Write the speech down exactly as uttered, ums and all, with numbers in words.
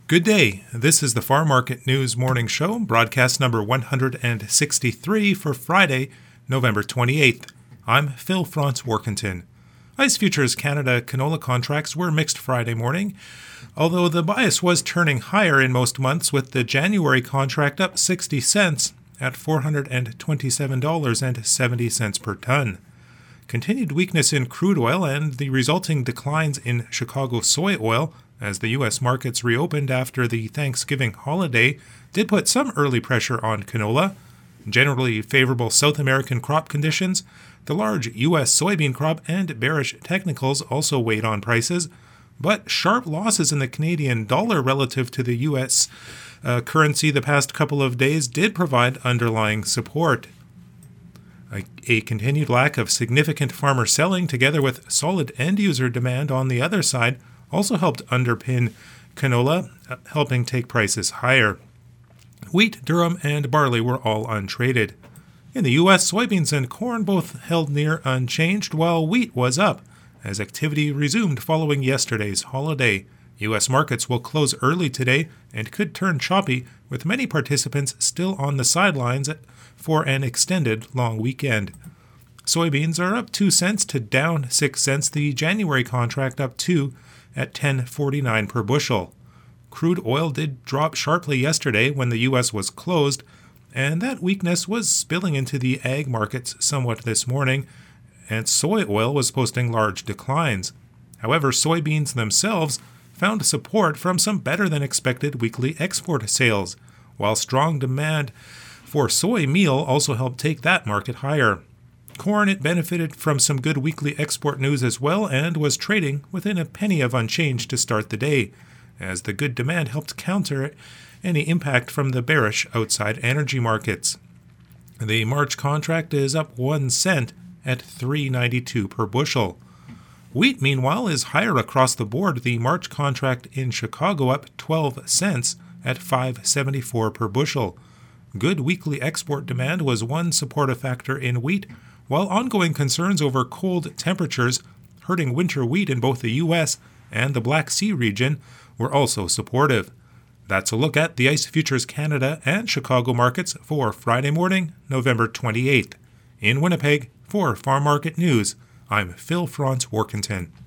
Good day. This is the Farm Market News Morning Show, broadcast number one hundred sixty-three for Friday, November twenty-eighth. I'm Phil Franz Workington. ICE Futures Canada canola contracts were mixed Friday morning, although the bias was turning higher in most months, with the January contract up sixty cents at four hundred twenty-seven dollars and seventy cents per ton. Continued weakness in crude oil and the resulting declines in Chicago soy oil as the U S markets reopened after the Thanksgiving holiday did put some early pressure on canola. Generally favorable South American crop conditions, the large U S soybean crop, and bearish technicals also weighed on prices, but sharp losses in the Canadian dollar relative to the U S uh, currency the past couple of days did provide underlying support. A, a continued lack of significant farmer selling, together with solid end-user demand on the other side, also helped underpin canola, uh, helping take prices higher. Wheat, durum, and barley were all untraded. In the U S, soybeans and corn both held near unchanged, while wheat was up, as activity resumed following yesterday's holiday. U S markets will close early today and could turn choppy, with many participants still on the sidelines for an extended long weekend. Soybeans are up two cents to down six cents, the January contract up two at ten forty-nine per bushel. Crude oil did drop sharply yesterday when the U S was closed, and that weakness was spilling into the ag markets somewhat this morning, and soy oil was posting large declines. However, soybeans themselves found support from some better-than-expected weekly export sales, while strong demand for soy meal also helped take that market higher. Corn, it benefited from some good weekly export news as well and was trading within a penny of unchanged to start the day, as the good demand helped counter any impact from the bearish outside energy markets. The March contract is up one cent at three ninety-two per bushel. Wheat, meanwhile, is higher across the board. The March contract in Chicago up twelve cents at five seventy-four per bushel. Good weekly export demand was one supportive factor in wheat, while ongoing concerns over cold temperatures hurting winter wheat in both the U S and the Black Sea region were also supportive. That's a look at the ICE Futures Canada and Chicago markets for Friday morning, November twenty-eighth. In Winnipeg, for Farm Market News, I'm Phil Franz Workington.